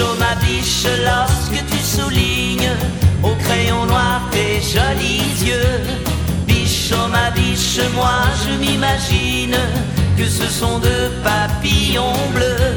oh ma biche, lorsque tu soulignes au crayon noir tes jolis yeux. Biche, oh ma biche, moi je m'imagine que ce sont deux papillons bleus.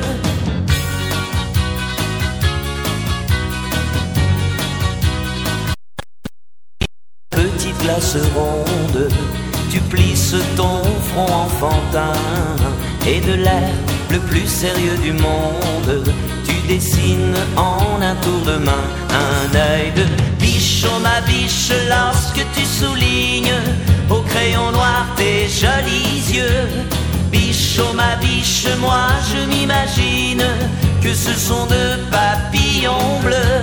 Petite glace ronde, tu plisses ton front enfantin et de l'air le plus sérieux du monde, tu dessines en un tour de main un œil de biche, oh ma biche, lorsque tu soulignes au crayon noir tes jolis yeux. Biche, oh ma biche, moi je m'imagine que ce sont deux papillons bleus.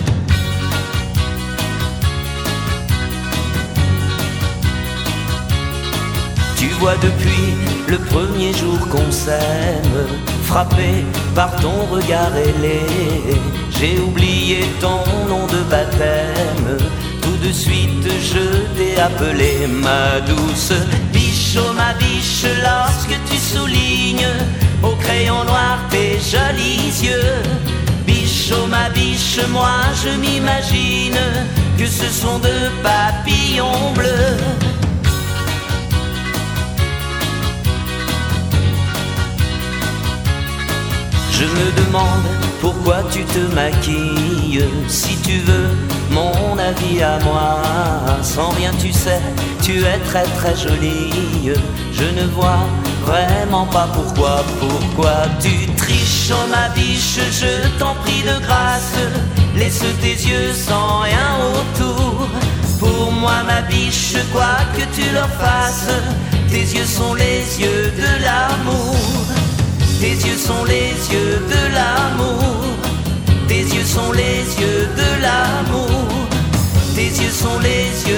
Tu vois depuis le premier jour qu'on s'aime, frappé par ton regard ailé, j'ai oublié ton nom de baptême. Tout de suite je t'ai appelé ma douce biche, oh ma biche, lorsque tu soulignes au crayon noir tes jolis yeux. Biche, oh ma biche, moi je m'imagine que ce sont deux papillons bleus. Je me demande pourquoi tu te maquilles, si tu veux mon avis à moi. Sans rien tu sais, tu es très très jolie. Je ne vois vraiment pas pourquoi tu triches, oh ma biche, je t'en prie de grâce. Laisse tes yeux sans rien autour. Pour moi ma biche, quoi que tu leur fasses, tes yeux sont les yeux de l'amour. Tes yeux sont les yeux de l'amour. Tes yeux sont les yeux de l'amour. Tes yeux sont les yeux